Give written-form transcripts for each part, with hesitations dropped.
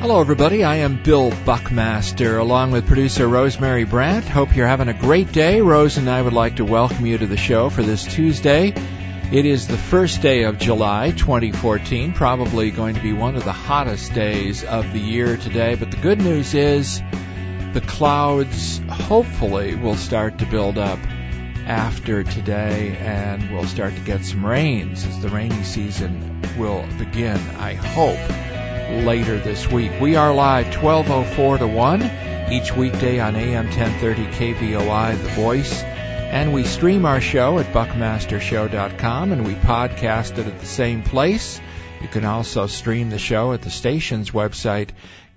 Hello, everybody. I am Bill Buckmaster, along with producer Rosemary Brandt. Hope you're having a great day. Rose and I would like to welcome you to the show for this Tuesday. It is the first day of July 2014, probably going to be one of the hottest days of the year today. But the good news is the clouds hopefully will start to build up after today, and we'll start to get some rains as the rainy season will begin, I hope, later this week. We are live 12:04 to 1 each weekday on AM 1030 KVOI, The Voice. And we stream our show at buckmastershow.com, and we podcast it at the same place. You can also stream the show at the station's website,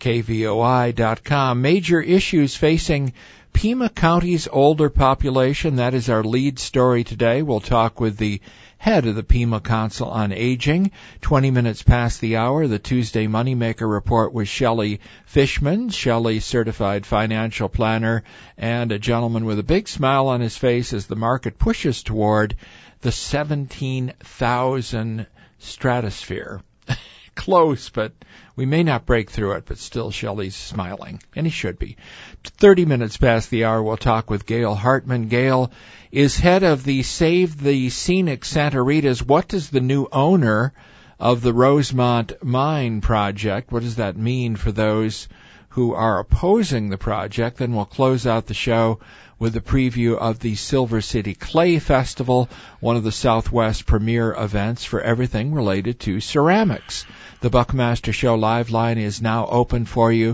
kvoi.com. Major issues facing Pima County's older population. That is our lead story today. We'll talk with the head of the Pima Council on Aging. 20 minutes past the hour, the Tuesday Moneymaker Report with Shelley Fishman. Shelley, certified financial planner, and a gentleman with a big smile on his face as the market pushes toward the 17,000 stratosphere. Close, but we may not break through it, but still Shelley's smiling, and he should be. 30 minutes past the hour, we'll talk with Gail Hartman. Gail is head of the Save the Scenic Santa Ritas. What does the new owner of the Rosemont Mine project, what does that mean for those who are opposing the project? Then we'll close out the show with a preview of the Silver City Clay Festival, one of the Southwest premier events for everything related to ceramics. The Buckmaster Show live line is now open for you,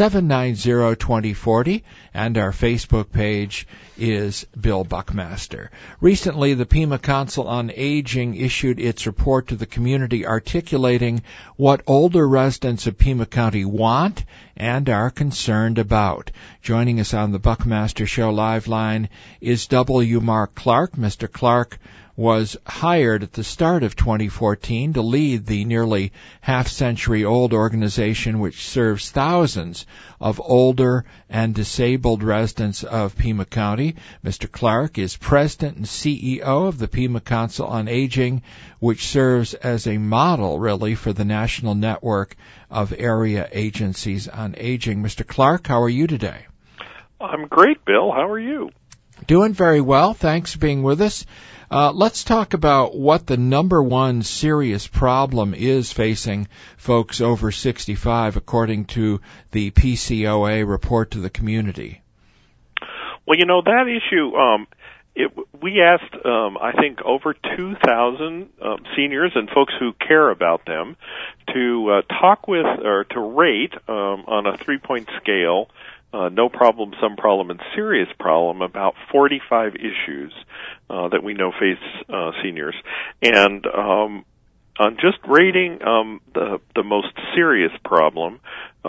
790-2040, and our Facebook page is Bill Buckmaster. Recently, the Pima Council on Aging issued its report to the community articulating what older residents of Pima County want and are concerned about. Joining us on the Buckmaster Show live line is W. Mark Clark. Mr. Clark was hired at the start of 2014 to lead the nearly half-century-old organization which serves thousands of older and disabled residents of Pima County. Mr. Clark is president and CEO of the Pima Council on Aging, which serves as a model, really, for the national network of area agencies on aging. Mr. Clark, how are you today? I'm great, Bill. How are you? Doing very well. Thanks for being with us. Let's talk about what the number one serious problem is facing folks over 65, according to the PCOA report to the community. Well, you know, that issue, we asked, I think, over 2,000 seniors and folks who care about them to talk with or to rate on a 3-point scale, no problem, some problem, and serious problem, about 45 issues that we know face seniors. And on just rating the most serious problem,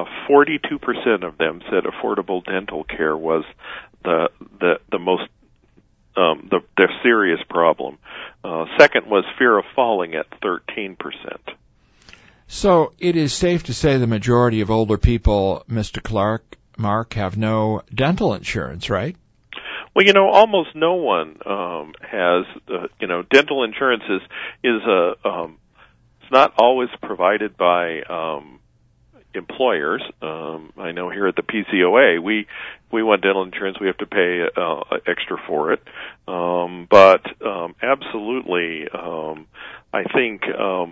42% of them said affordable dental care was the most their serious problem. Second was fear of falling at 13%. So it is safe to say the majority of older people, Mr. Clark, Mark, have no dental insurance, right? Well, you know, almost no one has. Dental insurance is it's not always provided by employers. I know here at the PCOA, we want dental insurance. We have to pay extra for it. But absolutely, I think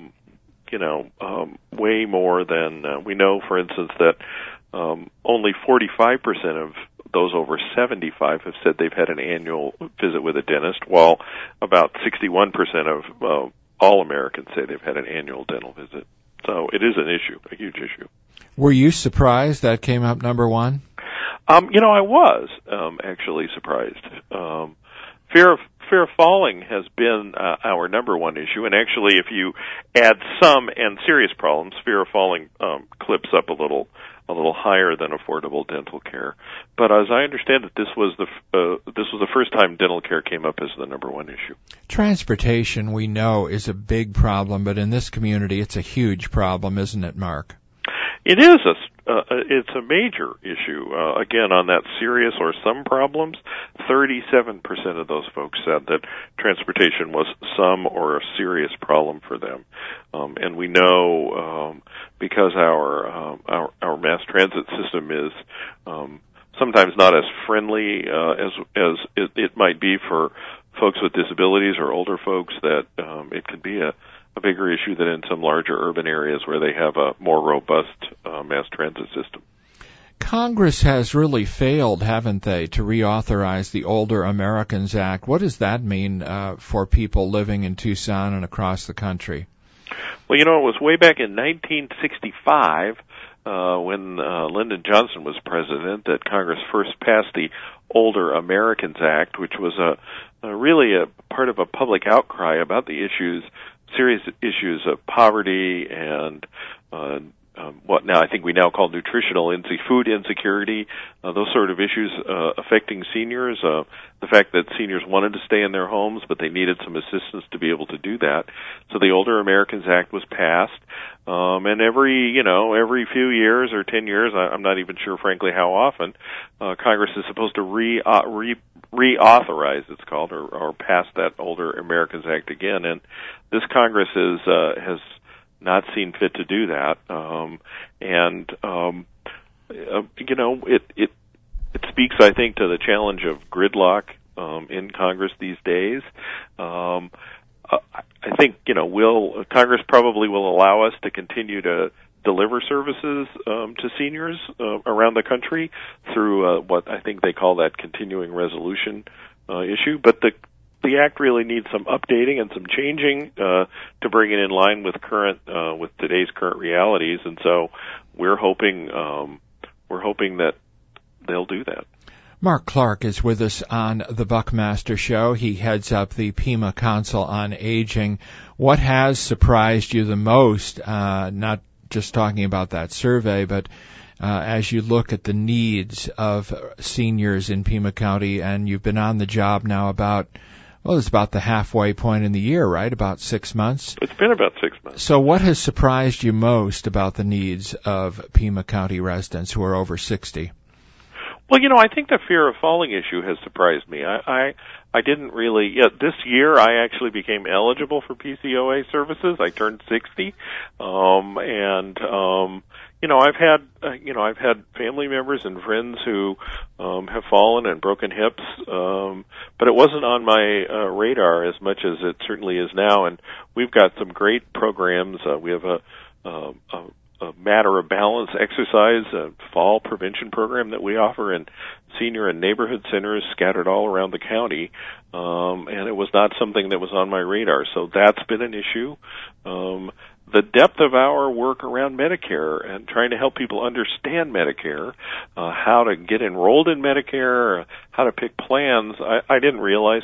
way more than we know. For instance, that only 45% of those over 75 have said they've had an annual visit with a dentist, while about 61% of all Americans say they've had an annual dental visit. So it is an issue, a huge issue. Were you surprised that came up number one? I was actually surprised. Fear of falling has been our number one issue, and actually, if you add some and serious problems, fear of falling clips up a little higher than affordable dental care. But as I understand it, this was the first time dental care came up as the number one issue. Transportation, we know, is a big problem, but in this community, it's a huge problem, isn't it, Mark? It is it's a major issue. Again, on that serious or some problems, 37% of those folks said that transportation was some or a serious problem for them. And we know because our mass transit system is sometimes not as friendly as it might be for folks with disabilities or older folks, that it could be a bigger issue than in some larger urban areas where they have a more robust mass transit system. Congress has really failed, haven't they, to reauthorize the Older Americans Act. What does that mean for people living in Tucson and across the country? Well, it was way back in 1965 when Lyndon Johnson was president that Congress first passed the Older Americans Act, which was really a part of a public outcry about the serious issues of poverty and what now I think we now call nutritional food insecurity, those sort of issues affecting seniors, the fact that seniors wanted to stay in their homes, but they needed some assistance to be able to do that. So the Older Americans Act was passed, and every few years or 10 years, I'm not even sure, frankly, how often, Congress is supposed to reauthorize, it's called, or pass that Older Americans Act again, and this Congress has not seen fit to do that, it speaks, I think, to the challenge of gridlock in Congress these days. I think Congress probably will allow us to continue to deliver services to seniors around the country through what I think they call that continuing resolution issue, but the Act really needs some updating and some changing to bring it in line with with today's current realities, and so we're hoping that they'll do that. Mark Clark is with us on the Buckmaster Show. He heads up the Pima Council on Aging. What has surprised you the most? Not just talking about that survey, but as you look at the needs of seniors in Pima County, and you've been on the job now it's about the halfway point in the year, right? About 6 months? It's been about 6 months. So what has surprised you most about the needs of Pima County residents who are over 60? Well, I think the fear of falling issue has surprised me. I didn't really, this year I actually became eligible for PCOA services. I turned 60. I've had family members and friends who have fallen and broken hips, but it wasn't on my radar as much as it certainly is now. And we've got some great programs. We have a Matter of Balance exercise, a fall prevention program that we offer in senior and neighborhood centers scattered all around the county, and it was not something that was on my radar. So that's been an issue. The depth of our work around Medicare and trying to help people understand Medicare, how to get enrolled in Medicare, how to pick plans. I didn't realize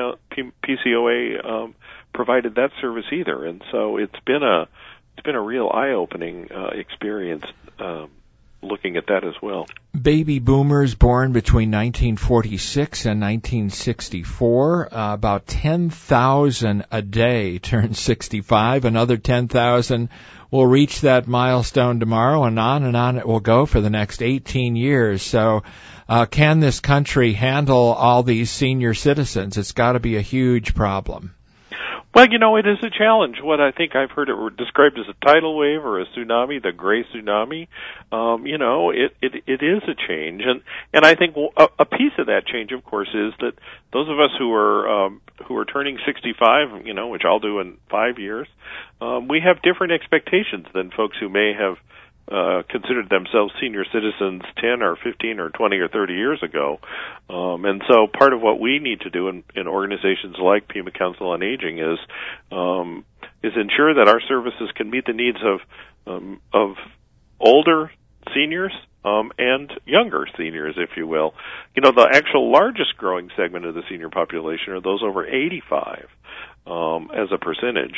PCOA provided that service either, and so it's been a real eye-opening experience looking at that as well. Baby boomers born between 1946 and 1964, about 10,000 a day turn 65. Another 10,000 will reach that milestone tomorrow, and on it will go for the next 18 years. So can this country handle all these senior citizens? It's got to be a huge problem. Well, it is a challenge. What I think I've heard it described as a tidal wave or a tsunami, the gray tsunami. It is a change, and I think a piece of that change, of course, is that those of us who are turning 65, which I'll do in 5 years, we have different expectations than folks who may have considered themselves senior citizens 10 or 15 or 20 or 30 years ago. And so part of what we need to do in organizations like Pima Council on Aging is ensure that our services can meet the needs of older seniors and younger seniors, if you will. The actual largest growing segment of the senior population are those over 85 as a percentage.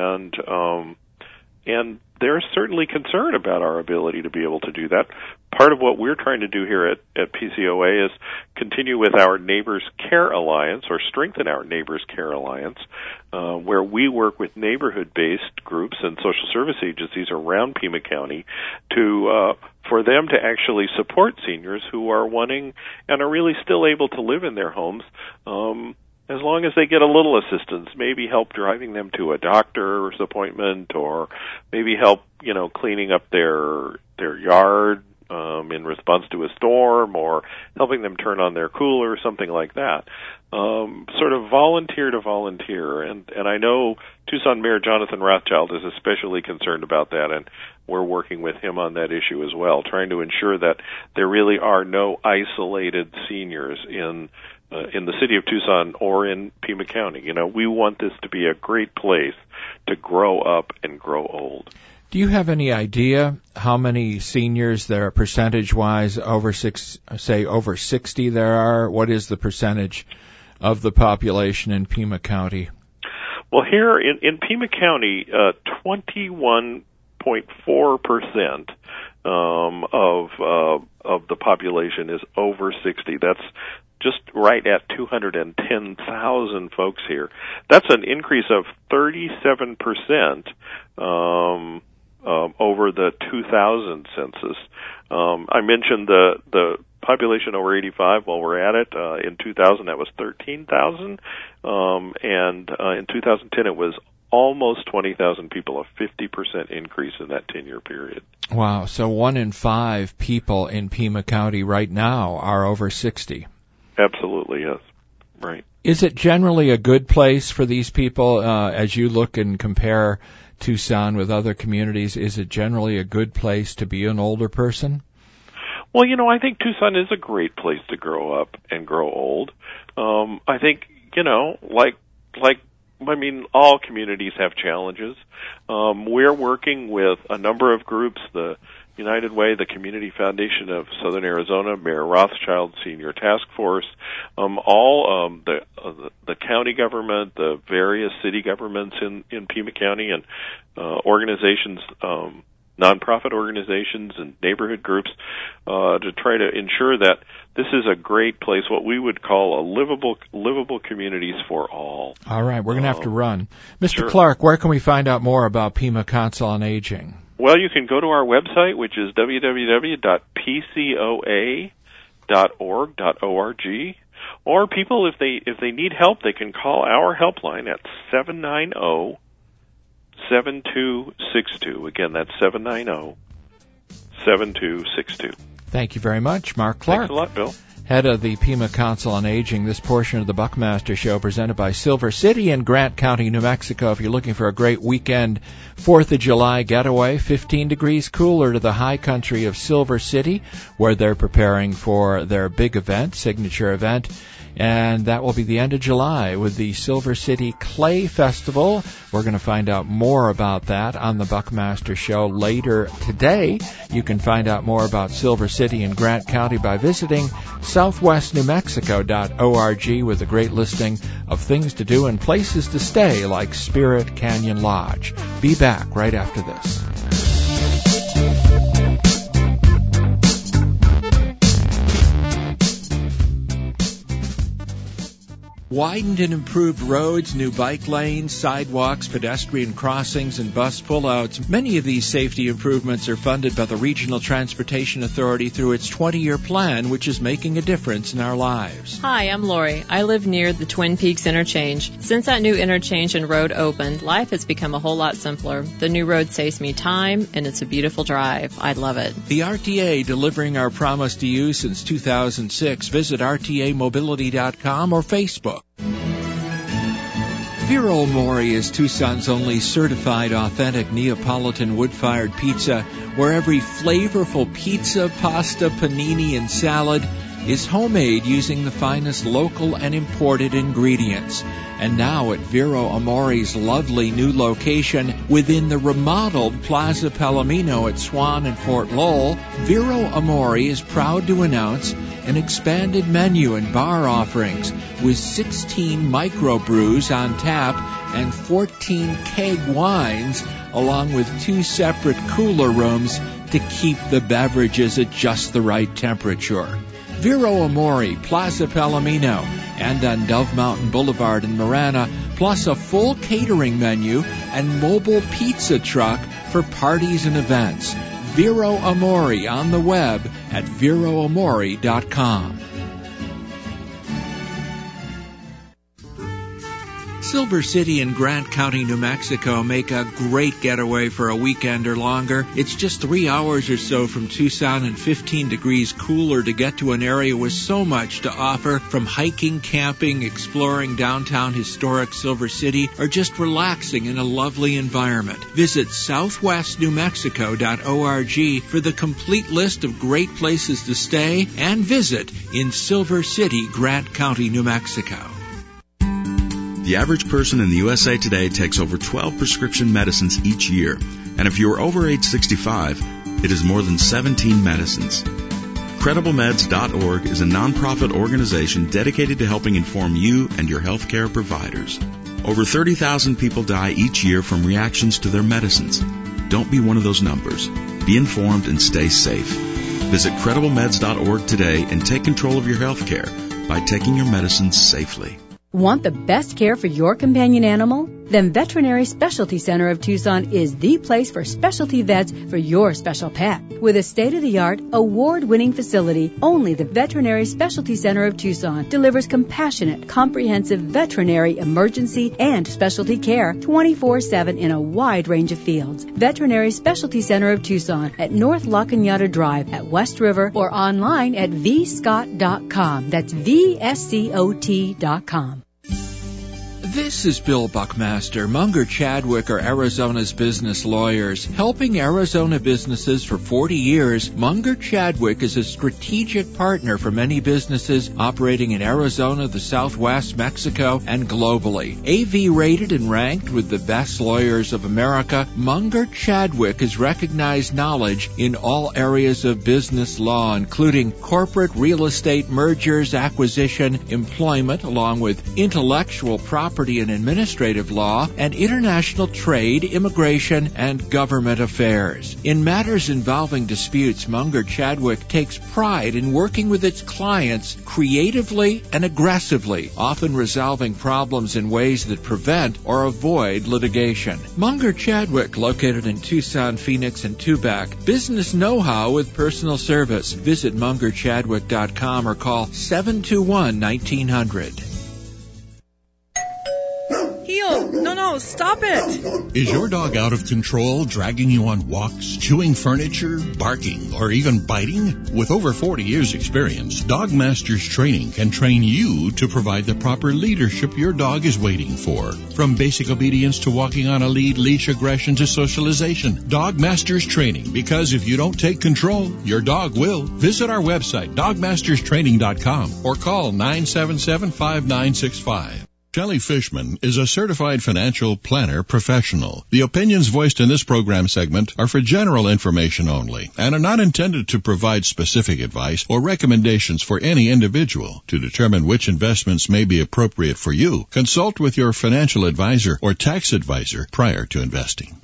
And there's certainly concern about our ability to be able to do that. Part of what we're trying to do here at PCOA is continue with our Neighbors Care Alliance, or strengthen our Neighbors Care Alliance, where we work with neighborhood-based groups and social service agencies around Pima County to for them to actually support seniors who are wanting and are really still able to live in their homes, as long as they get a little assistance, maybe help driving them to a doctor's appointment, or maybe help, cleaning up their yard in response to a storm, or helping them turn on their cooler, something like that. Sort of volunteer to volunteer. And I know Tucson Mayor Jonathan Rothschild is especially concerned about that, and we're working with him on that issue as well, trying to ensure that there really are no isolated seniors in the city of Tucson or in Pima County. We want this to be a great place to grow up and grow old. Do you have any idea how many seniors there are percentage-wise over 60 there are? What is the percentage of the population in Pima County? Well, here in Pima County, 21.4% of the population is over 60. That's just right at 210,000 folks here. That's an increase of 37% over the 2000 census. I mentioned the population over 85 while we're at it. In 2000, that was 13,000, and in 2010, it was almost 20,000 people, a 50% increase in that 10-year period. Wow, so 1 in 5 people in Pima County right now are over 60. Absolutely, yes. Right. Is it generally a good place for these people, as you look and compare Tucson with other communities? Is it generally a good place to be an older person? Well, I think Tucson is a great place to grow up and grow old. I think, all communities have challenges. We're working with a number of groups, the United Way, the Community Foundation of Southern Arizona, Mayor Rothschild Senior Task Force, the county government, the various city governments in Pima County, and organizations, nonprofit organizations and neighborhood groups, to try to ensure that this is a great place, what we would call a livable communities for all. All right, we're going to have to run. Mr. Sure. Clark, where can we find out more about Pima Council on Aging? Well, you can go to our website, which is www.pcoa.org, or people, if they need help, they can call our helpline at 790-7262. Again, that's 790-7262. Thank you very much, Mark Clark. Thanks a lot, Bill. Head of the Pima Council on Aging. This portion of the Buckmaster Show presented by Silver City in Grant County, New Mexico. If you're looking for a great weekend 4th of July getaway, 15 degrees cooler to the high country of Silver City, where they're preparing for their big event, signature event. And that will be the end of July with the Silver City Clay Festival. We're going to find out more about that on the Buckmaster Show later today. You can find out more about Silver City and Grant County by visiting southwestnewmexico.org with a great listing of things to do and places to stay like Spirit Canyon Lodge. Be back right after this. Widened and improved roads, new bike lanes, sidewalks, pedestrian crossings, and bus pullouts. Many of these safety improvements are funded by the Regional Transportation Authority through its 20-year plan, which is making a difference in our lives. Hi, I'm Lori. I live near the Twin Peaks interchange. Since that new interchange and road opened, life has become a whole lot simpler. The new road saves me time, and it's a beautiful drive. I love it. The RTA, delivering our promise to you since 2006. Visit RTAmobility.com or Facebook. Vero Mori is Tucson's only certified authentic Neapolitan wood-fired pizza, where every flavorful pizza, pasta, panini, and salad is homemade using the finest local and imported ingredients. And now at Vero Amori's lovely new location within the remodeled Plaza Palomino at Swan and Fort Lowell, Vero Amori is proud to announce an expanded menu and bar offerings with 16 microbrews on tap and 14 keg wines, along with 2 separate cooler rooms to keep the beverages at just the right temperature. Vero Amori, Plaza Palomino, and on Dove Mountain Boulevard in Marana, plus a full catering menu and mobile pizza truck for parties and events. Vero Amore on the web at veroamore.com. Silver City and Grant County, New Mexico make a great getaway for a weekend or longer. It's just 3 hours or so from Tucson and 15 degrees cooler to get to an area with so much to offer, from hiking, camping, exploring downtown historic Silver City, or just relaxing in a lovely environment. Visit southwestnewmexico.org for the complete list of great places to stay and visit in Silver City, Grant County, New Mexico. The average person in the USA today takes over 12 prescription medicines each year, and if you are over age 65, it is more than 17 medicines. CredibleMeds.org is a nonprofit organization dedicated to helping inform you and your healthcare providers. Over 30,000 people die each year from reactions to their medicines. Don't be one of those numbers. Be informed and stay safe. Visit CredibleMeds.org today and take control of your healthcare by taking your medicines safely. Want the best care for your companion animal? Then Veterinary Specialty Center of Tucson is the place for specialty vets for your special pet. With a state-of-the-art, award-winning facility, only the Veterinary Specialty Center of Tucson delivers compassionate, comprehensive veterinary emergency and specialty care 24/7 in a wide range of fields. Veterinary Specialty Center of Tucson at North La Cañada Drive at West River, or online at vscott.com. That's VSCOT.com. This is Bill Buckmaster. Munger Chadwick are Arizona's business lawyers. Helping Arizona businesses for 40 years, Munger Chadwick is a strategic partner for many businesses operating in Arizona, the Southwest, Mexico, and globally. AV rated and ranked with the best lawyers of America, Munger Chadwick has recognized knowledge in all areas of business law, including corporate real estate mergers, acquisition, employment, along with intellectual property and administrative law, and international trade, immigration, and government affairs. In matters involving disputes, Munger Chadwick takes pride in working with its clients creatively and aggressively, often resolving problems in ways that prevent or avoid litigation. Munger Chadwick, located in Tucson, Phoenix, and Tubac. Business know-how with personal service. Visit mungerchadwick.com or call 721-1900. No, stop it! Is your dog out of control, dragging you on walks, chewing furniture, barking, or even biting? With over 40 years' experience, Dog Masters Training can train you to provide the proper leadership your dog is waiting for. From basic obedience to walking on a lead, leash aggression to socialization. Dog Masters Training, because if you don't take control, your dog will. Visit our website, dogmasterstraining.com, or call 977-5965. Shelley Fishman is a certified financial planner professional. The opinions voiced in this program segment are for general information only and are not intended to provide specific advice or recommendations for any individual. To determine which investments may be appropriate for you, consult with your financial advisor or tax advisor prior to investing.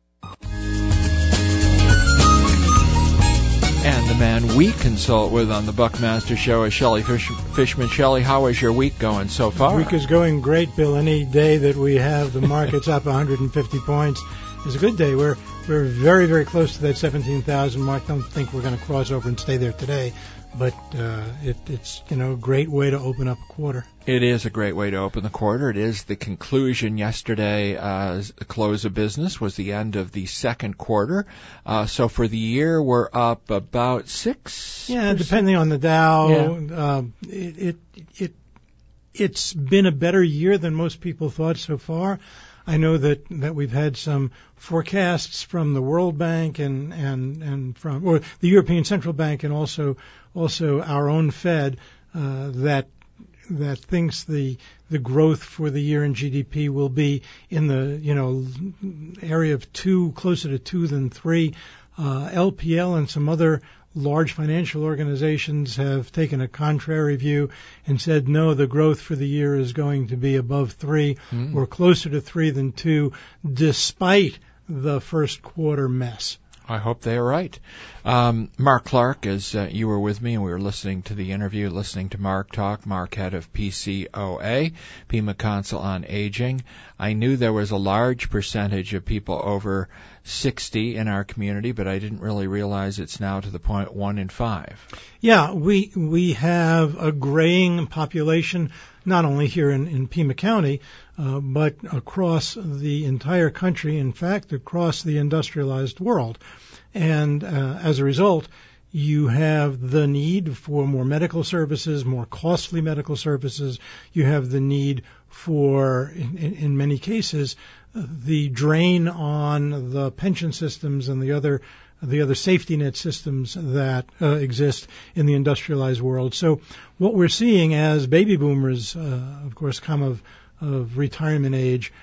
And the man we consult with on the Buckmaster Show is Shelley Fishman. Shelley, how is your week going so far? The week is going great, Bill. Any day that we have the markets up 150 points is a good day. We're very, very close to that 17,000 mark. Don't think we're going to cross over and stay there today, but it's a great way to open up a quarter. It is a great way to open the quarter. It is the conclusion yesterday. The close of business was the end of the second quarter. So for the year, we're up about 6%. Yeah, depending on the Dow. Yeah. It's been a better year than most people thought so far. I know that we've had some forecasts from the World Bank and from or the European Central Bank and also our own Fed that thinks the growth for the year in GDP will be in the area of 2, closer to 2 than 3. LPL and some other large financial organizations have taken a contrary view and said, no, the growth for the year is going to be above 3 or closer to 3 than 2, despite the first quarter mess. I hope they are right. Mark Clark, as you were with me and we were listening to the interview, listening to Mark talk, Mark, head of PCOA, Pima Council on Aging. I knew there was a large percentage of people over 60 in our community, but I didn't really realize it's now to the point 1 in 5. Yeah, we have a graying population, not only here in Pima County, but across the entire country, in fact, across the industrialized world. And as a result, you have the need for more medical services, more costly medical services. You have the need for, in many cases, the drain on the pension systems and the other safety net systems that exist in the industrialized world. So what we're seeing as baby boomers, of course, come of retirement age,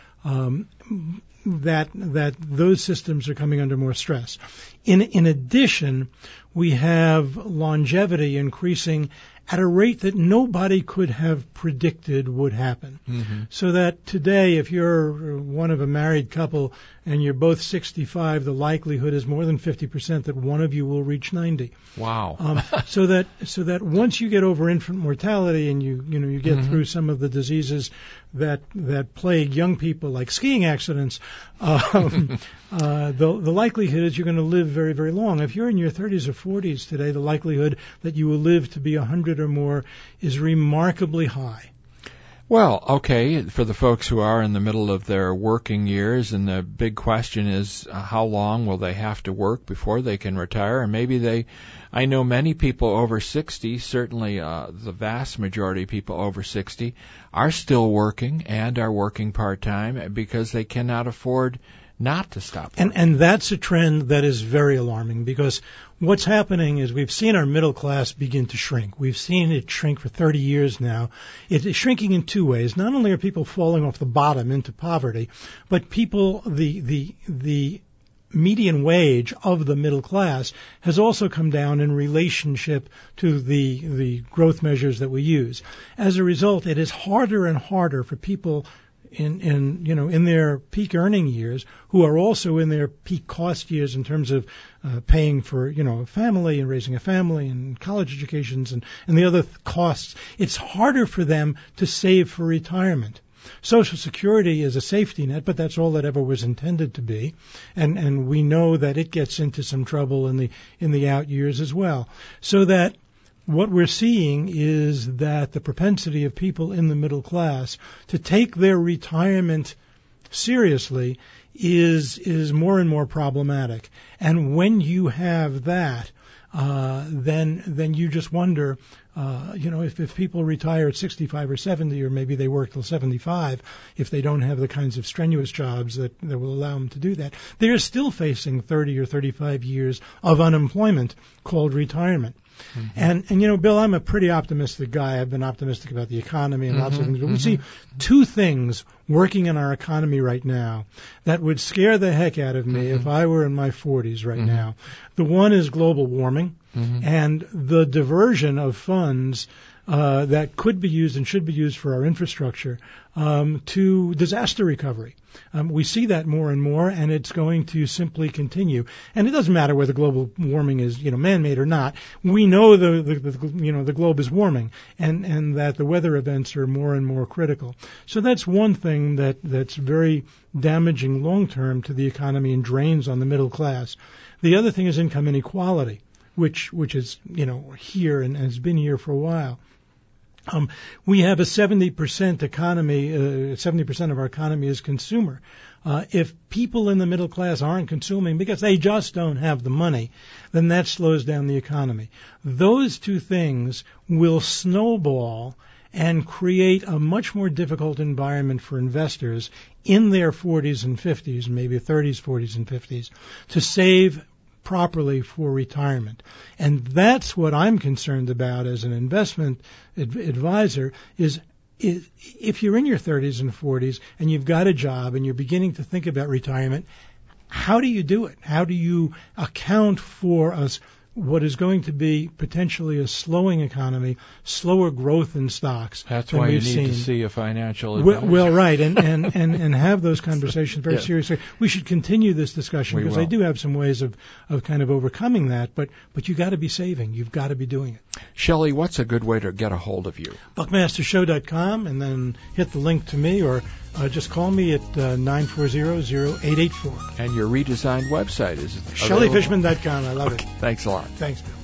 that those systems are coming under more stress. In addition, we have longevity increasing at a rate that nobody could have predicted would happen. Mm-hmm. So that today, if you're one of a married couple and you're both 65, the likelihood is more than 50% that one of you will reach 90. Wow. So that once you get over infant mortality and you get through some of the diseases that plague young people, like skiing accidents, the likelihood is you're going to live very, very long. If you're in your 30s or 40s today, the likelihood that you will live to be 100 or more is remarkably high. Well, okay, for the folks who are in the middle of their working years, and the big question is how long will they have to work before they can retire? And maybe I know many people over 60, certainly the vast majority of people over 60, are still working and are working part-time because they cannot afford not to stop working. And that's a trend that is very alarming, because what's happening is we've seen our middle class begin to shrink. We've seen it shrink for 30 years now. It is shrinking in two ways. Not only are people falling off the bottom into poverty, but people, the median wage of the middle class has also come down in relationship to the growth measures that we use. As a result, it is harder and harder for people in their peak earning years, who are also in their peak cost years in terms of paying for a family and raising a family and college educations and the other costs. It's harder for them to save for retirement. Social Security is a safety net, but that's all that ever was intended to be, and we know that it gets into some trouble in the out years as well. So that what we're seeing is that the propensity of people in the middle class to take their retirement seriously is more and more problematic. And when you have that, then you just wonder, if people retire at 65 or 70, or maybe they work till 75, if they don't have the kinds of strenuous jobs that will allow them to do that, they're still facing 30 or 35 years of unemployment called retirement. Mm-hmm. And Bill, I'm a pretty optimistic guy. I've been optimistic about the economy and lots of things. But we see two things working in our economy right now that would scare the heck out of me if I were in my 40s right now. The one is global warming and the diversion of funds that could be used and should be used for our infrastructure to disaster recovery. We see that more and more, and it's going to simply continue. And it doesn't matter whether global warming is, man-made or not. We know the globe is warming, and that the weather events are more and more critical. So that's one thing that's very damaging long-term to the economy and drains on the middle class. The other thing is income inequality, which is, here and has been here for a while. We have a 70% economy, 70% of our economy is consumer. If people in the middle class aren't consuming because they just don't have the money, then that slows down the economy. Those two things will snowball and create a much more difficult environment for investors in their 40s and 50s, maybe 30s, 40s, and 50s, to save properly for retirement. And that's what I'm concerned about as an investment advisor is if you're in your 30s and 40s and you've got a job and you're beginning to think about retirement, how do you do it? How do you account for what is going to be potentially a slowing economy, slower growth in stocks. That's than why you we've need seen. to see a financial advisor. Well, right, and have those conversations very seriously. We should continue this discussion because I do have some ways of kind of overcoming that, but you got to be saving. You've got to be doing it. Shelley, what's a good way to get a hold of you? BuckmasterShow.com, and then hit the link to me, or just call me at 940-0884. And your redesigned website is ShelleyFishman.com. I love it. Thanks a lot. Thanks, Bill.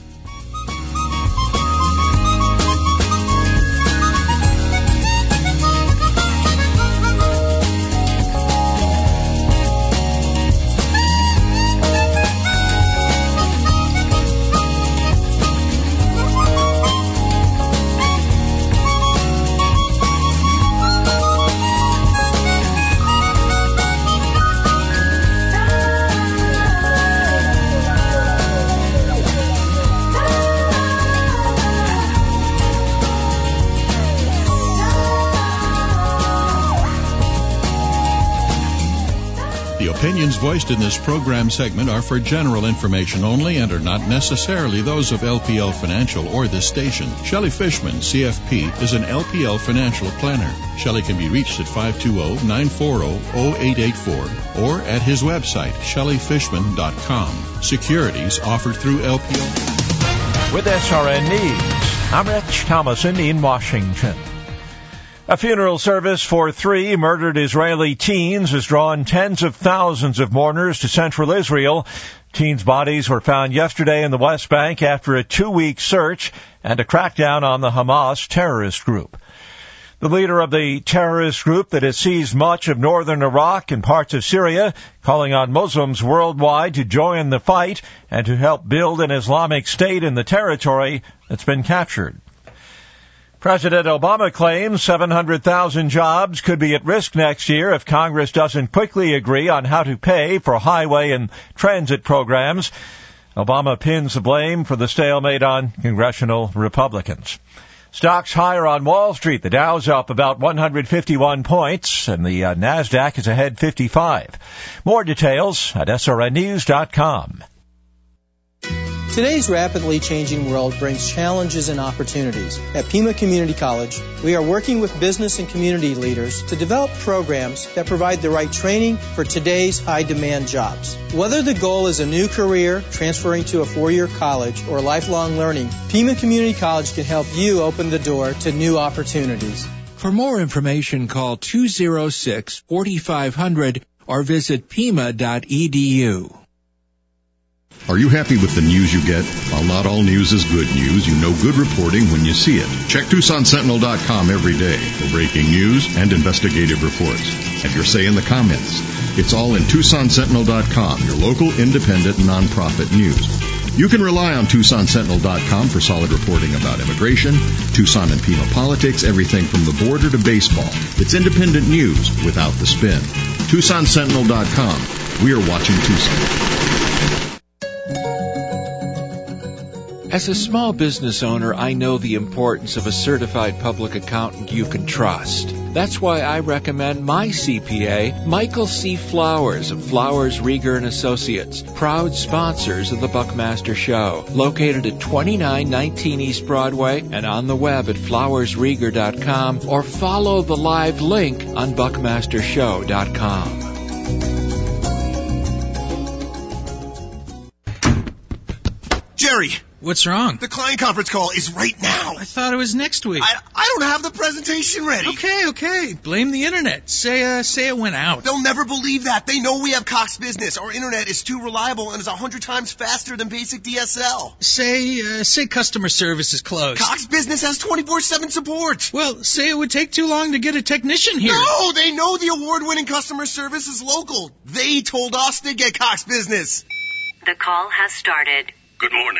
Opinions voiced in this program segment are for general information only and are not necessarily those of LPL Financial or this station. Shelley Fishman, CFP, is an LPL financial planner. Shelley can be reached at 520-940-0884 or at his website, ShelleyFishman.com. Securities offered through LPL. With SRN News, I'm Rich Thomason in Washington. A funeral service for 3 murdered Israeli teens has drawn tens of thousands of mourners to central Israel. Teens' bodies were found yesterday in the West Bank after a 2-week search and a crackdown on the Hamas terrorist group. The leader of the terrorist group that has seized much of northern Iraq and parts of Syria, calling on Muslims worldwide to join the fight and to help build an Islamic State in the territory that's been captured. President Obama claims 700,000 jobs could be at risk next year if Congress doesn't quickly agree on how to pay for highway and transit programs. Obama pins the blame for the stalemate on congressional Republicans. Stocks higher on Wall Street. The Dow's up about 151 points, and the NASDAQ is ahead 55. More details at srnnews.com. Today's rapidly changing world brings challenges and opportunities. At Pima Community College, we are working with business and community leaders to develop programs that provide the right training for today's high-demand jobs. Whether the goal is a new career, transferring to a 4-year college, or lifelong learning, Pima Community College can help you open the door to new opportunities. For more information, call 206-4500 or visit pima.edu. Are you happy with the news you get? While not all news is good news, you know good reporting when you see it. Check TucsonSentinel.com every day for breaking news and investigative reports. Have your say in the comments. It's all in TucsonSentinel.com, your local independent nonprofit news. You can rely on TucsonSentinel.com for solid reporting about immigration, Tucson and Pima politics, everything from the border to baseball. It's independent news without the spin. TucsonSentinel.com. We are watching Tucson. As a small business owner, I know the importance of a certified public accountant you can trust. That's why I recommend my CPA, Michael C. Flowers of Flowers, Rieger & Associates, proud sponsors of the Buckmaster Show, located at 2919 East Broadway and on the web at flowersrieger.com, or follow the live link on buckmastershow.com. Jerry! What's wrong? The client conference call is right now. I thought it was next week. I don't have the presentation ready. Okay. Blame the internet. Say it went out. They'll never believe that. They know we have Cox Business. Our internet is too reliable and is 100 times faster than basic DSL. Say customer service is closed. Cox Business has 24/7 support. Well, say it would take too long to get a technician here. No, they know the award-winning customer service is local. They told us to get Cox Business. The call has started. Good morning.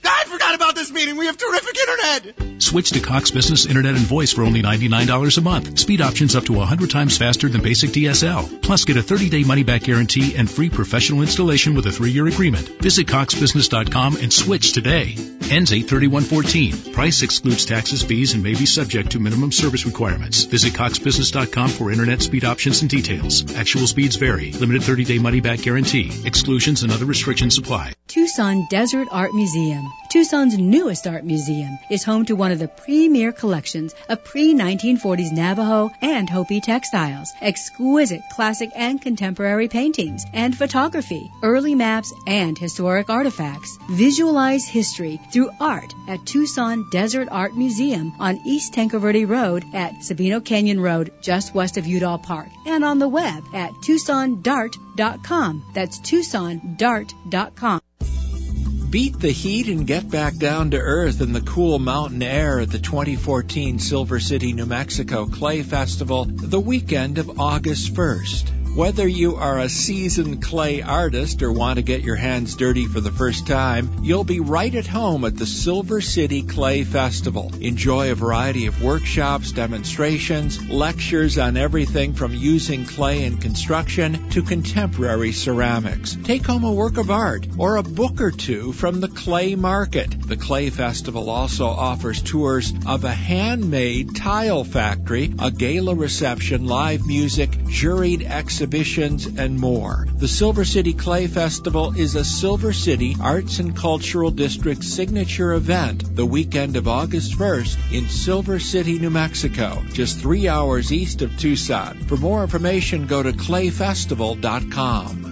I forgot about this meeting. We have terrific internet. Switch to Cox Business Internet and Voice for only $99 a month. Speed options up to 100 times faster than basic DSL. Plus, get a 30-day money-back guarantee and free professional installation with a 3-year agreement. Visit CoxBusiness.com and switch today. Ends 8/31/14. Price excludes taxes, fees, and may be subject to minimum service requirements. Visit CoxBusiness.com for internet speed options and details. Actual speeds vary. Limited 30-day money-back guarantee. Exclusions and other restrictions apply. Tucson Desert Art Museum. Tucson's newest art museum is home to one of the premier collections of pre-1940s Navajo and Hopi textiles, exquisite classic and contemporary paintings and photography, early maps and historic artifacts. Visualize history through art at Tucson Desert Art Museum on East Tanque Verde Road at Sabino Canyon Road, just west of Udall Park, and on the web at TucsonDart.com. That's TucsonDart.com. Beat the heat and get back down to earth in the cool mountain air at the 2014 Silver City, New Mexico Clay Festival the weekend of August 1st. Whether you are a seasoned clay artist or want to get your hands dirty for the first time, you'll be right at home at the Silver City Clay Festival. Enjoy a variety of workshops, demonstrations, lectures on everything from using clay in construction to contemporary ceramics. Take home a work of art or a book or two from the clay market. The Clay Festival also offers tours of a handmade tile factory, a gala reception, live music, juried exhibitions, and more. The Silver City Clay Festival is a Silver City Arts and Cultural District signature event the weekend of August 1st in Silver City, New Mexico, just 3 hours east of Tucson. For more information, go to clayfestival.com.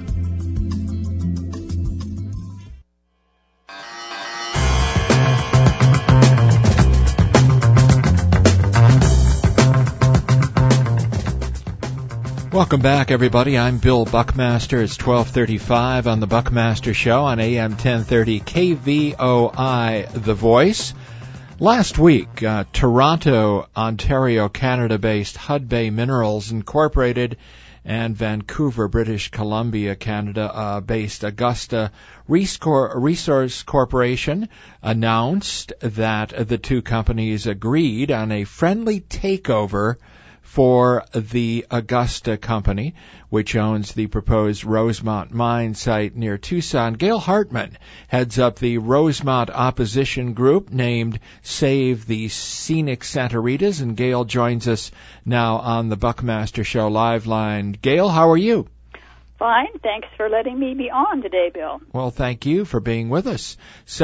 Welcome back, everybody. I'm Bill Buckmaster. It's 12:35 on the Buckmaster Show on AM 1030 KVOI, The Voice. Last week, Toronto, Ontario, Canada-based Hudbay Minerals Incorporated and Vancouver, British Columbia, Canada-based Augusta Resource Corporation announced that the two companies agreed on a friendly takeover for the Augusta Company, which owns the proposed Rosemont mine site near Tucson. Gail Hartman heads up the Rosemont opposition group named Save the Scenic Santa Ritas, and Gail joins us now on the Buckmaster Show live line. Gail, how are you? Fine. Thanks for letting me be on today, Bill. Well, thank you for being with us.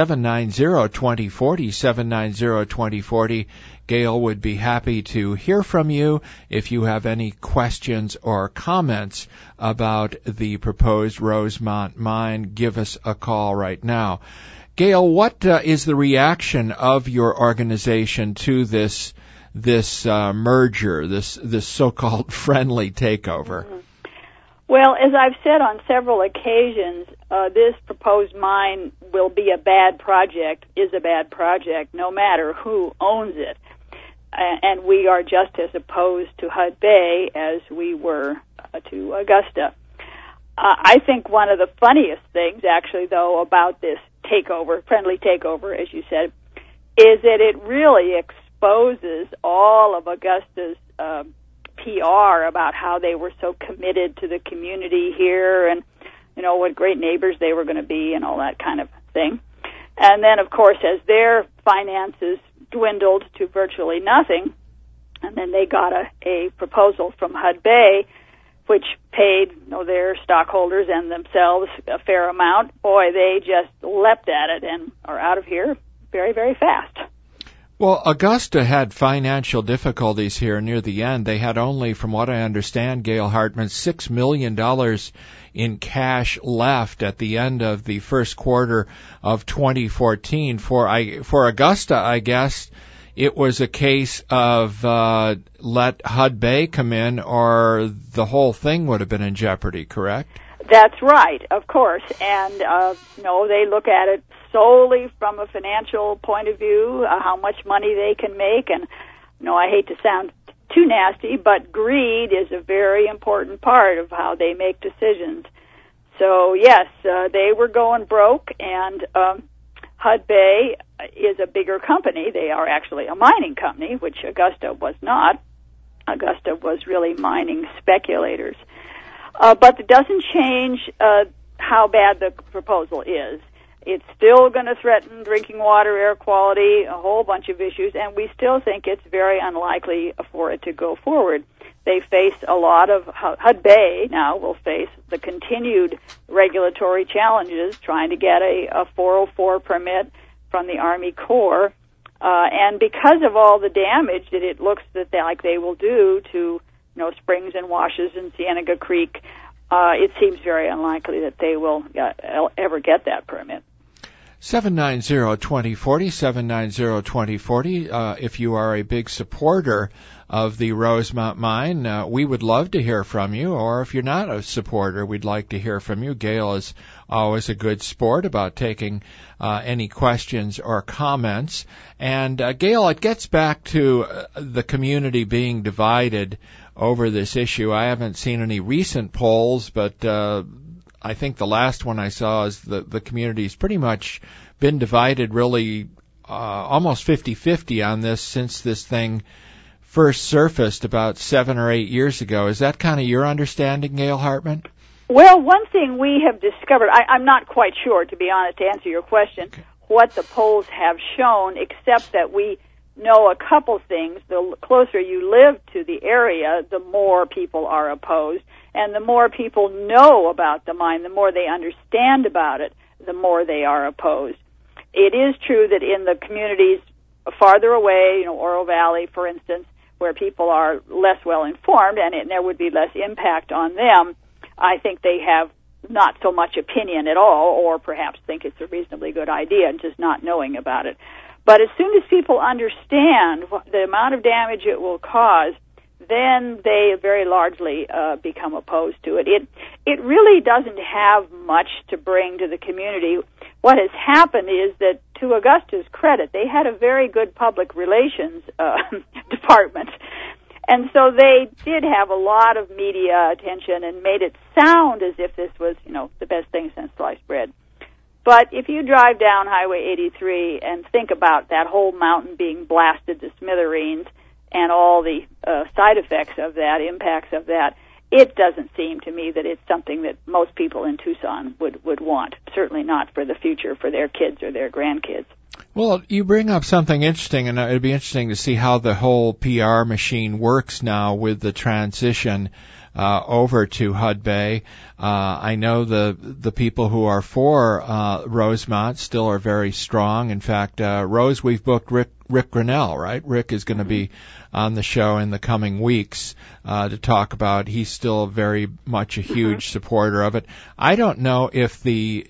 790-2040, 790-2040. Gail would be happy to hear from you if you have any questions or comments about the proposed Rosemont mine. Give us a call right now. Gail, what is the reaction of your organization to this merger, this so-called friendly takeover? Mm-hmm. Well, as I've said on several occasions, this proposed mine will be a bad project, no matter who owns it. And we are just as opposed to Hudbay as we were to Augusta. I think one of the funniest things, actually, though, about this takeover, friendly takeover, as you said, is that it really exposes all of Augusta's PR about how they were so committed to the community here and, you know, what great neighbors they were going to be and all that kind of thing. And then, of course, as their finances dwindled to virtually nothing, and then they got a proposal from Hudbay, which paid their stockholders and themselves a fair amount. Boy, they just leapt at it and are out of here very, very fast. Well, Augusta had financial difficulties here near the end. They had only, from what I understand, Gail Hartman, $6 million in cash left at the end of the first quarter of 2014. For Augusta, I guess it was a case of let Hudbay come in or the whole thing would have been in jeopardy, correct? That's right, of course. And, they look at it solely from a financial point of view, how much money they can make. And, I hate to sound too nasty, but greed is a very important part of how they make decisions. So, yes, they were going broke, and Hudbay is a bigger company. They are actually a mining company, which Augusta was not. Augusta was really mining speculators. But it doesn't change how bad the proposal is. It's still going to threaten drinking water, air quality, a whole bunch of issues, and we still think it's very unlikely for it to go forward. They face a lot of, Hudbay now will face the continued regulatory challenges trying to get a 404 permit from the Army Corps. And because of all the damage that it looks like they will do to springs and washes in Cienega Creek, it seems very unlikely that they will ever get that permit. 790-2040, 790-2040. If you are a big supporter of the Rosemont mine, we would love to hear from you. Or if you're not a supporter, we'd like to hear from you. Gail is always a good sport about taking any questions or comments. And Gail, it gets back to the community being divided over this issue. I haven't seen any recent polls, but I think the last one I saw is the community's pretty much been divided really almost 50-50 on this since this thing first surfaced about 7 or 8 years ago. Is that kind of your understanding, Gail Hartman? Well, one thing we have discovered, I'm not quite sure, to be honest, to answer your question, what the polls have shown, except that we know a couple things. The closer you live to the area, the more people are opposed. And the more people know about the mine, the more they understand about it, the more they are opposed. It is true that in the communities farther away, Oro Valley, for instance, where people are less well informed and there would be less impact on them, I think they have not so much opinion at all, or perhaps think it's a reasonably good idea and just not knowing about it. But as soon as people understand the amount of damage it will cause, then they very largely become opposed to it. It really doesn't have much to bring to the community. What has happened is that, to Augusta's credit, they had a very good public relations department. And so they did have a lot of media attention and made it sound as if this was, the best thing since sliced bread. But if you drive down Highway 83 and think about that whole mountain being blasted to smithereens, and all the side effects of that, impacts of that, it doesn't seem to me that it's something that most people in Tucson would want. Certainly not for the future, for their kids or their grandkids. Well, you bring up something interesting, and it'd be interesting to see how the whole PR machine works now with the transition over to Hudbay. I know the people who are for Rosemont still are very strong. In fact, Rose, we've booked Rick Grinnell, right? Rick is going to be on the show in the coming weeks to talk about. He's still very much a huge supporter of it. I don't know if the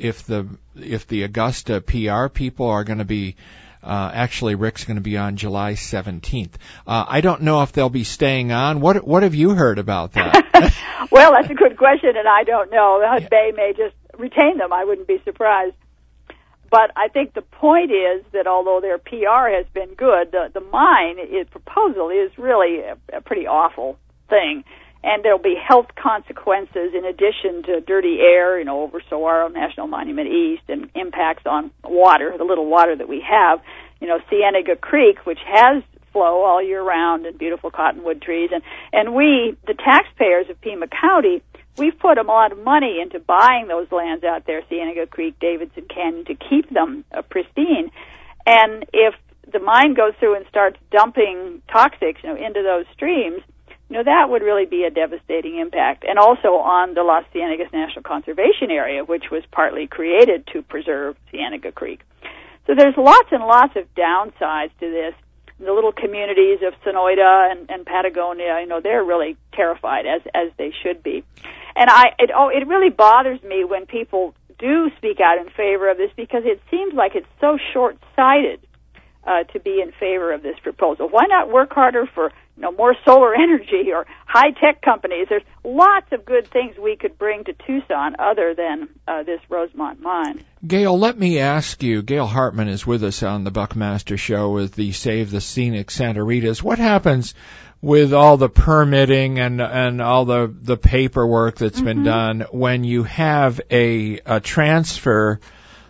Augusta PR people are going to be. Actually, Rick's going to be on July 17th. I don't know if they'll be staying on. What have you heard about that? Well, that's a good question, and I don't know. Hudbay may just retain them. I wouldn't be surprised. But I think the point is that although their PR has been good, the mine proposal is really a pretty awful thing. And there'll be health consequences in addition to dirty air, over Saguaro National Monument East, and impacts on water, the little water that we have. Cienega Creek, which has flow all year round and beautiful cottonwood trees. And we, the taxpayers of Pima County, we've put a lot of money into buying those lands out there, Cienega Creek, Davidson Canyon, to keep them pristine. And if the mine goes through and starts dumping toxics, into those streams, that would really be a devastating impact. And also on the Las Cienegas National Conservation Area, which was partly created to preserve Cienega Creek. So there's lots and lots of downsides to this. The little communities of Sonoyta and Patagonia, they're really terrified, as they should be. And it really bothers me when people do speak out in favor of this, because it seems like it's so short-sighted to be in favor of this proposal. Why not work harder for more solar energy or high-tech companies? There's lots of good things we could bring to Tucson other than this Rosemont mine. Gail, let me ask you, Gail Hartman is with us on the Buckmaster Show with the Save the Scenic Santa Ritas. What happens with all the permitting and all the paperwork that's been done when you have a transfer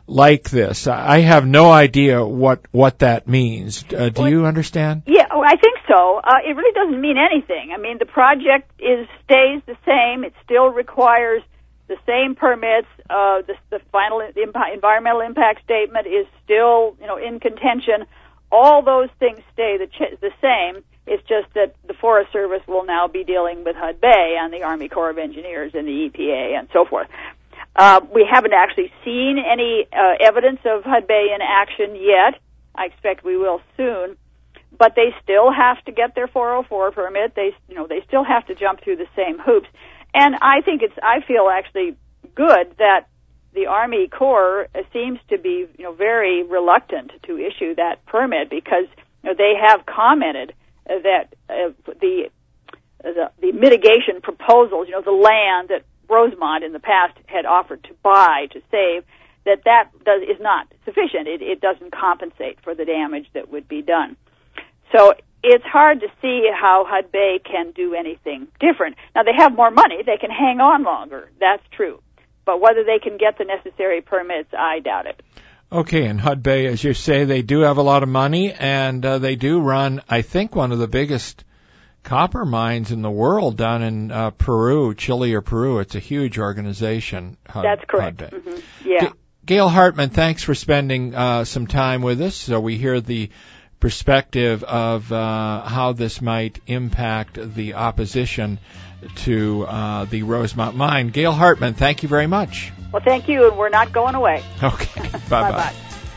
like this. I have no idea what that means. Do you understand? Yeah, I think so. It really doesn't mean anything. I mean, the project stays the same. It still requires the same permits. The final environmental impact statement is still, in contention. All those things stay the same. It's just that the Forest Service will now be dealing with HUD Bay and the Army Corps of Engineers and the EPA and so forth. We haven't actually seen any evidence of HUD Bay in action yet. I expect we will soon. But they still have to get their 404 permit. They still have to jump through the same hoops. And I feel actually good that the Army Corps seems to be, very reluctant to issue that permit because they have commented that the mitigation proposals, the land that Rosemont in the past had offered to buy to save, is not sufficient. It doesn't compensate for the damage that would be done. So it's hard to see how HUD Bay can do anything different. Now, they have more money. They can hang on longer. That's true. But whether they can get the necessary permits, I doubt it. Okay, and HUD Bay, as you say, they do have a lot of money, and they do run, I think, one of the biggest copper mines in the world down in Peru, Chile or Peru. It's a huge organization. That's correct. Mm-hmm. Yeah. Gail Hartman, thanks for spending some time with us. So we hear the perspective of how this might impact the opposition to the Rosemont mine. Gail Hartman, thank you very much. Well, thank you, and we're not going away. Okay. Bye-bye. Bye-bye.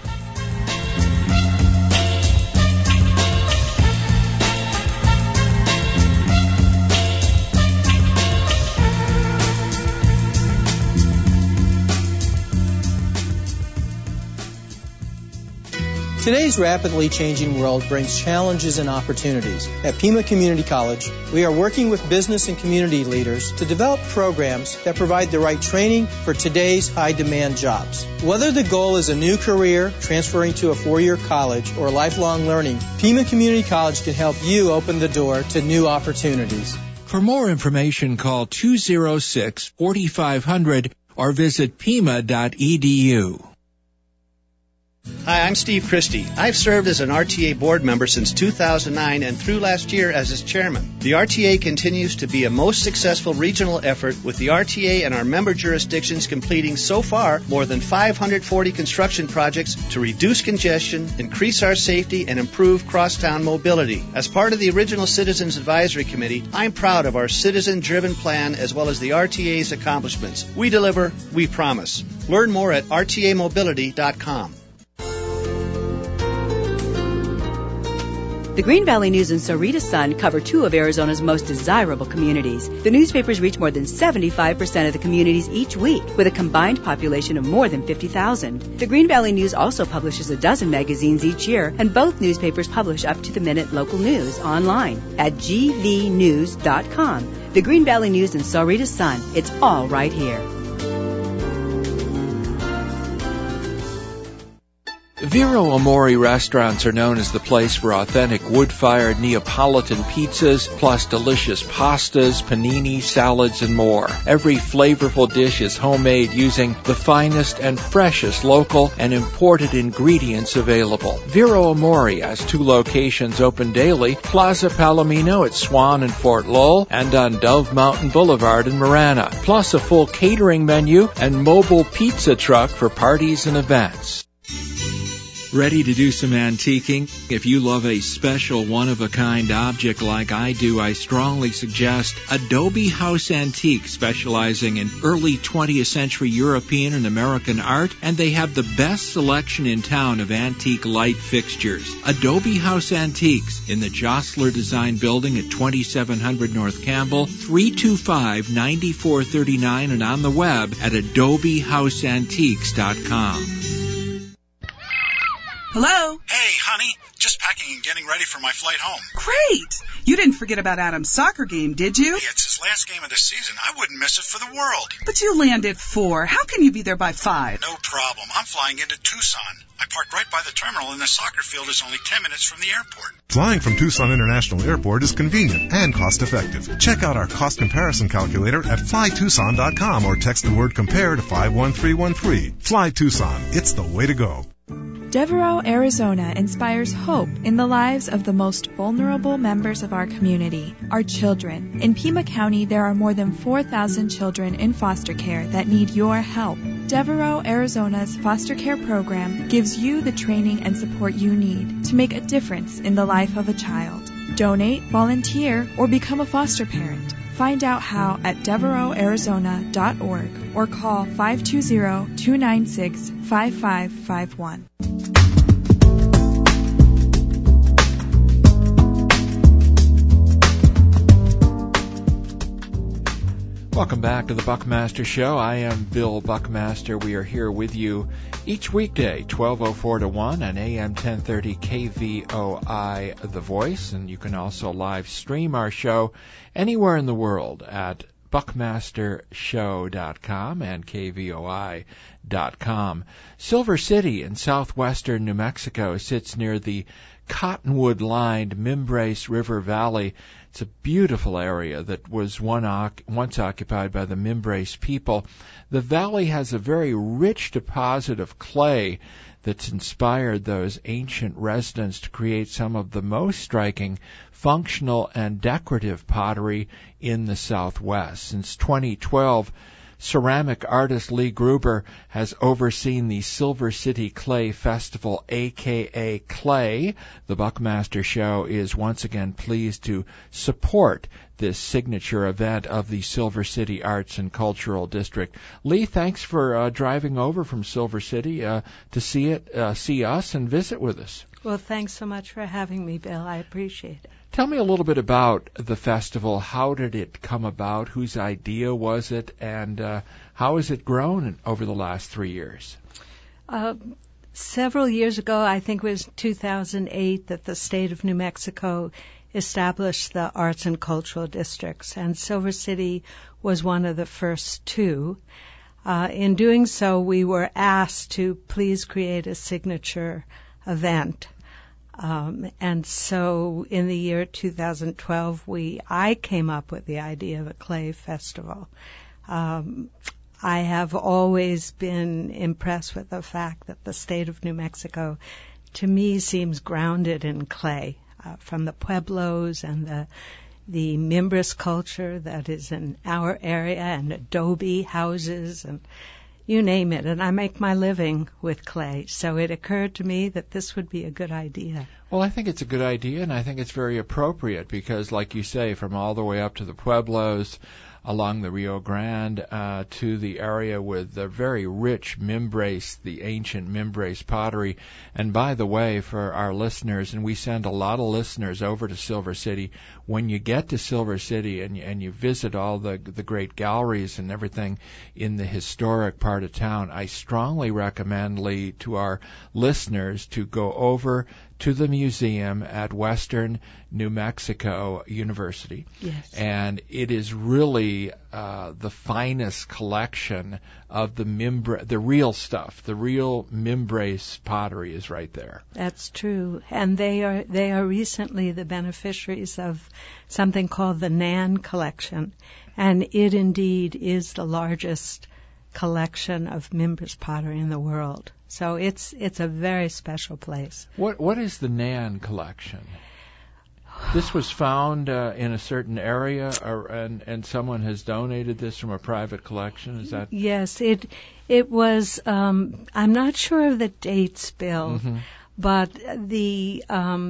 Today's rapidly changing world brings challenges and opportunities. At Pima Community College, we are working with business and community leaders to develop programs that provide the right training for today's high-demand jobs. Whether the goal is a new career, transferring to a four-year college, or lifelong learning, Pima Community College can help you open the door to new opportunities. For more information, call 206-4500 or visit pima.edu. Hi, I'm Steve Christie. I've served as an RTA board member since 2009 and through last year as its chairman. The RTA continues to be a most successful regional effort, with the RTA and our member jurisdictions completing so far more than 540 construction projects to reduce congestion, increase our safety, and improve crosstown mobility. As part of the original Citizens Advisory Committee, I'm proud of our citizen-driven plan as well as the RTA's accomplishments. We deliver, we promise. Learn more at rtamobility.com. The Green Valley News and Sahuarita Sun cover two of Arizona's most desirable communities. The newspapers reach more than 75% of the communities each week, with a combined population of more than 50,000. The Green Valley News also publishes a dozen magazines each year, and both newspapers publish up-to-the-minute local news online at gvnews.com. The Green Valley News and Sahuarita Sun. It's all right here. Vero Amore restaurants are known as the place for authentic wood-fired Neapolitan pizzas, plus delicious pastas, panini, salads, and more. Every flavorful dish is homemade using the finest and freshest local and imported ingredients available. Vero Amore has two locations open daily: Plaza Palomino at Swan and Fort Lowell, and on Dove Mountain Boulevard in Marana, plus a full catering menu and mobile pizza truck for parties and events. Ready to do some antiquing? If you love a special, one-of-a-kind object like I do, I strongly suggest Adobe House Antique, specializing in early 20th century European and American art, and they have the best selection in town of antique light fixtures. Adobe House Antiques in the Jostler Design Building at 2700 North Campbell, 325-9439, and on the web at adobehouseantiques.com. Hello? Hey, honey, Just packing and getting ready for my flight home. Great! You didn't forget about Adam's soccer game, did you? Hey, it's his last game of the season. I wouldn't miss it for the world. But you land at 4. How can you be there by 5? No problem. I'm flying into Tucson. I parked right by the terminal, and the soccer field is only 10 minutes from the airport. Flying from Tucson International Airport is convenient and cost-effective. Check out our cost comparison calculator at flytucson.com or text the word COMPARE to 51313. Fly Tucson. It's the way to go. Devereaux, Arizona inspires hope in the lives of the most vulnerable members of our community, our children. In Pima County, there are more than 4,000 children in foster care that need your help. Devereaux, Arizona's foster care program gives you the training and support you need to make a difference in the life of a child. Donate, volunteer, or become a foster parent. Find out how at DevereauxArizona.org or call 520-296-5551. Welcome back to the Buckmaster Show. I am Bill Buckmaster. We are here with you each weekday, 12:04 to 1 on AM 1030 KVOI The Voice, and you can also live stream our show anywhere in the world at buckmastershow.com and kvoi.com. Silver City in southwestern New Mexico sits near the cottonwood-lined Mimbres River Valley. It's a beautiful area that was once occupied by the Mimbres people. The valley has a very rich deposit of clay that's inspired those ancient residents to create some of the most striking functional and decorative pottery in the Southwest. Since 2012, ceramic artist Lee Gruber has overseen the Silver City Clay Festival, a.k.a. Clay. The Buckmaster Show is once again pleased to support this signature event of the Silver City Arts and Cultural District. Lee, thanks for driving over from Silver City to see us and visit with us. Well, thanks so much for having me, Bill. I appreciate it. Tell me a little bit about the festival. How did it come about? Whose idea was it? And how has it grown over the last 3 years? Several years ago, I think it was 2008, that the state of New Mexico established the arts and cultural districts, and Silver City was one of the first two. In doing so, we were asked to please create a signature event. And so in the year 2012, I came up with the idea of a clay festival. I have always been impressed with the fact that the state of New Mexico, to me, seems grounded in clay, from the pueblos and the Mimbres culture that is in our area, and adobe houses and you name it, and I make my living with clay. So it occurred to me that this would be a good idea. Well, I think it's a good idea, and I think it's very appropriate because, like you say, from all the way up to the pueblos, along the Rio Grande, to the area with the very rich Mimbres, the ancient Mimbres pottery. And by the way, for our listeners, and we send a lot of listeners over to Silver City, when you get to Silver City and you visit all the great galleries and everything in the historic part of town, I strongly recommend, Lee, to our listeners to go over to the museum at Western New Mexico University. Yes. And it is really the finest collection of the real stuff. The real Mimbres pottery is right there. That's true. And they are recently the beneficiaries of something called the Nan Collection. And it indeed is the largest collection of Mimbres pottery in the world. So it's a very special place. What is the Nan Collection? This was found in a certain area, and someone has donated this from a private collection. Is that? Yes, it was. I'm not sure of the dates, Bill, but the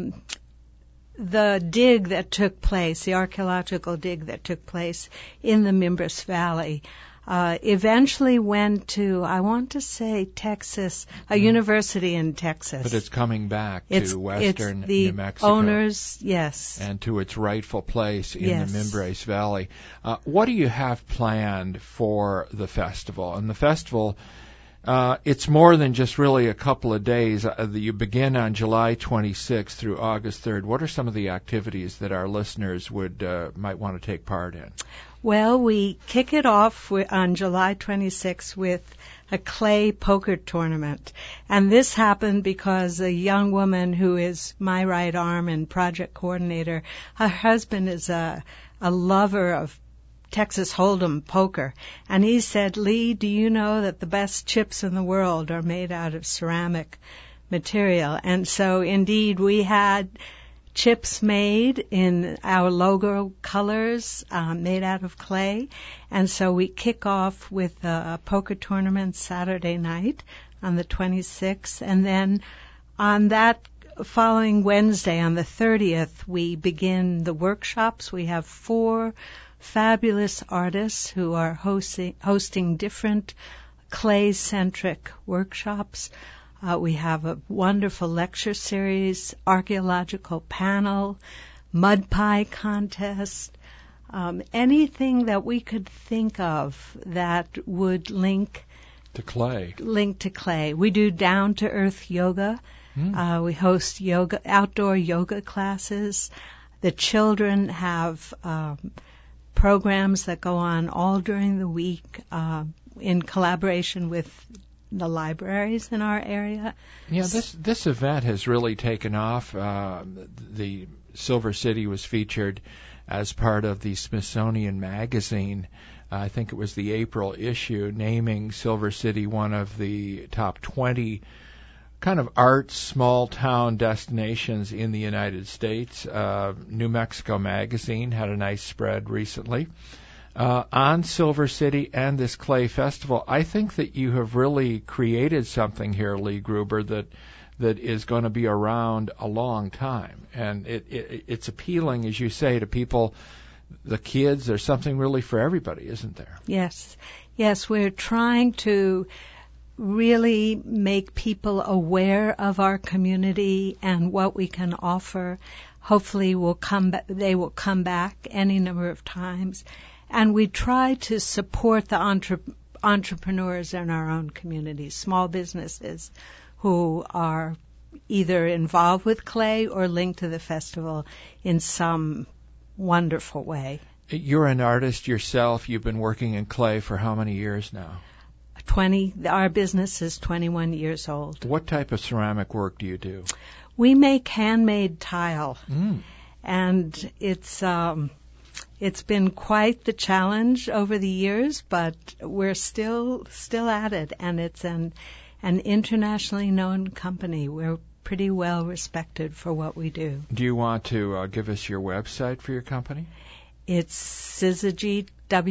dig that took place, the archaeological dig that took place in the Mimbres Valley, eventually went to, I want to say, Texas, a university in Texas. But it's coming back to Western New Mexico. Owners, yes. And to its rightful place in yes. the Mimbres Valley. What do you have planned for the festival? And the festival It's more than just really a couple of days. You begin on July 26th through August 3rd. What are some of the activities that our listeners might want to take part in? Well, we kick it off on July 26th with a clay poker tournament. And this happened because a young woman who is my right arm and project coordinator, her husband is a lover of Texas Hold'em poker. And he said, Lee, do you know that the best chips in the world are made out of ceramic material? And so indeed we had chips made in our logo colors, made out of clay. And so we kick off with a poker tournament Saturday night on the 26th. And then on that following Wednesday, on the 30th, we begin the workshops. We have 4 fabulous artists who are hosting different clay-centric workshops. We have a wonderful lecture series, archaeological panel, mud pie contest, anything that we could think of that would link to clay. We do down-to-earth yoga. We host outdoor yoga classes. The children have programs that go on all during the week in collaboration with the libraries in our area. Yeah, this event has really taken off. The Silver City was featured as part of the Smithsonian Magazine. I think it was the April issue, naming Silver City one of the top 20 kind of arts small-town destinations in the United States. New Mexico Magazine had a nice spread recently on Silver City and this Clay Festival. I think that you have really created something here, Lee Gruber, that is going to be around a long time. And it's appealing, as you say, to people, the kids. There's something really for everybody, isn't there? Yes, we're trying to really make people aware of our community and what we can offer. Hopefully they will come back any number of times. And we try to support the entrepreneurs in our own community, small businesses who are either involved with clay or linked to the festival in some wonderful way. You're an artist yourself. You've been working in clay for how many years now? 20. Our business is 21 years old. What type of ceramic work do you do? We make handmade tile, and it's been quite the challenge over the years, but we're still at it, and it's an internationally known company. We're pretty well respected for what we do. Do you want to give us your website for your company? It's Syzygy,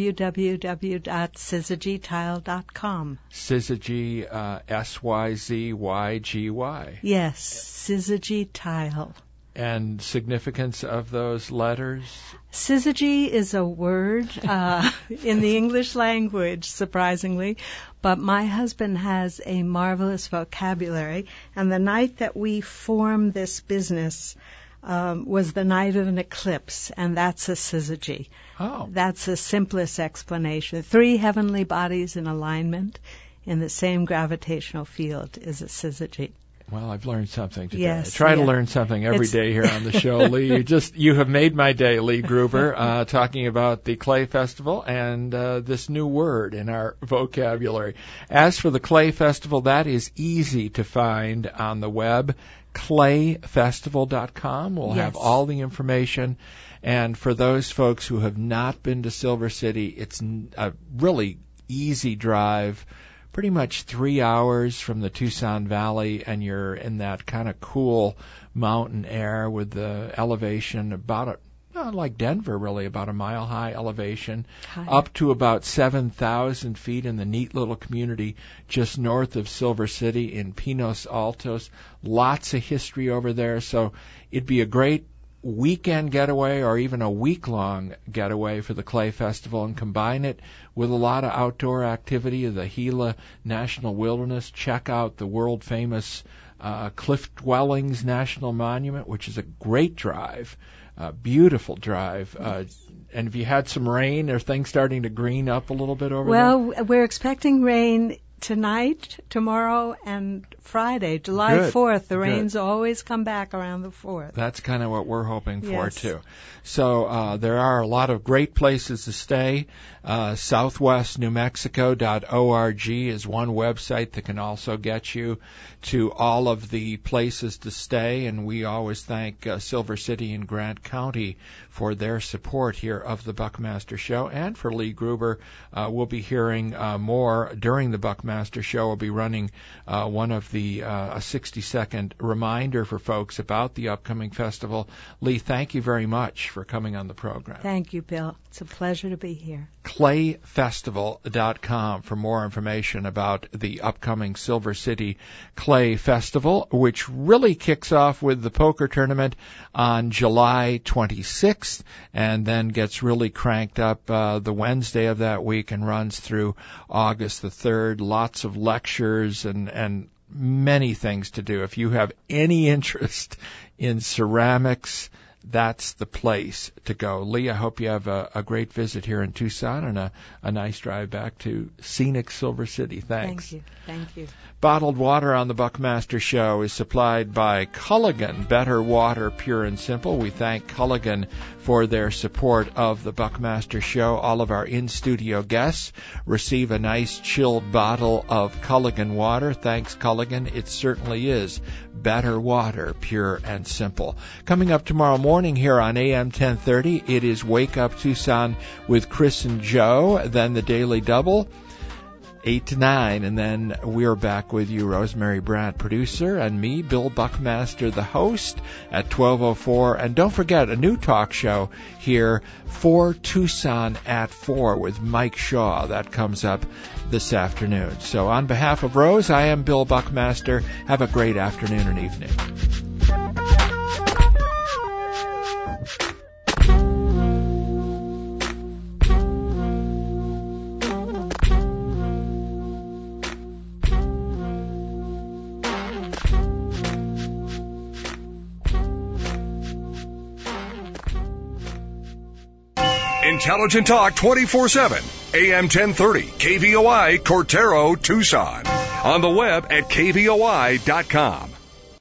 www.syzygytile.com. Syzygy, S-Y-Z-Y-G-Y. Yes, Syzygy Tile. And significance of those letters? Syzygy is a word in the English language, surprisingly, but my husband has a marvelous vocabulary, and the night that we formed this business was the night of an eclipse, and that's a syzygy. Oh. That's the simplest explanation. 3 heavenly bodies in alignment in the same gravitational field is a syzygy. Well, I've learned something today. Yes, I try to learn something every day here on the show, Lee. You have made my day, Lee Gruber, talking about the Clay Festival and this new word in our vocabulary. As for the Clay Festival, that is easy to find on the web, clayfestival.com. We'll have all the information. And for those folks who have not been to Silver City, it's a really easy drive. Pretty much 3 hours from the Tucson Valley, and you're in that kind of cool mountain air with the elevation about like Denver, really, about a mile-high elevation, up to about 7,000 feet in the neat little community just north of Silver City in Pinos Altos. Lots of history over there, so it'd be a great weekend getaway or even a week-long getaway for the Clay Festival, and combine it with a lot of outdoor activity of the Gila National Wilderness. Check out the world-famous Cliff Dwellings National Monument, which is a great drive, beautiful drive. And have you had some rain? Are things starting to green up a little bit over there? Well, we're expecting rain tonight, tomorrow, and Friday, July 4th. The rains always come back around the 4th. That's kind of what we're hoping for, too. So there are a lot of great places to stay. SouthwestNewMexico.org is one website that can also get you to all of the places to stay, and we always thank Silver City and Grant County for their support here of the Buckmaster Show, and for Lee Gruber. We'll be hearing more during the Buckmaster Show. We'll be running one of the a 60-second reminder for folks about the upcoming festival. Lee, thank you very much for coming on the program. Thank you, Bill. It's a pleasure to be here. ClayFestival.com for more information about the upcoming Silver City Clay Festival, which really kicks off with the poker tournament on July 26th and then gets really cranked up the Wednesday of that week and runs through August the 3rd. Lots of lectures and many things to do. If you have any interest in ceramics, that's the place to go. Lee, I hope you have a great visit here in Tucson and a nice drive back to scenic Silver City. Thanks. Thank you. Bottled water on the Buckmaster Show is supplied by Culligan, better water, pure and simple. We thank Culligan for their support of the Buckmaster Show. All of our in-studio guests receive a nice chilled bottle of Culligan water. Thanks, Culligan. It certainly is better water, pure and simple. Coming up tomorrow morning here on AM 1030, it is Wake Up Tucson with Chris and Joe, then the Daily Double, 8 to 9, and then we're back with you, Rosemary Brandt, producer, and me, Bill Buckmaster, the host, at 12:04. And don't forget, a new talk show here for Tucson at 4 with Mike Shaw. That comes up this afternoon. So on behalf of Rose, I am Bill Buckmaster. Have a great afternoon and evening. Intelligent Talk 24/7. AM 1030, KVOI, Cortero, Tucson. On the web at kvoi.com.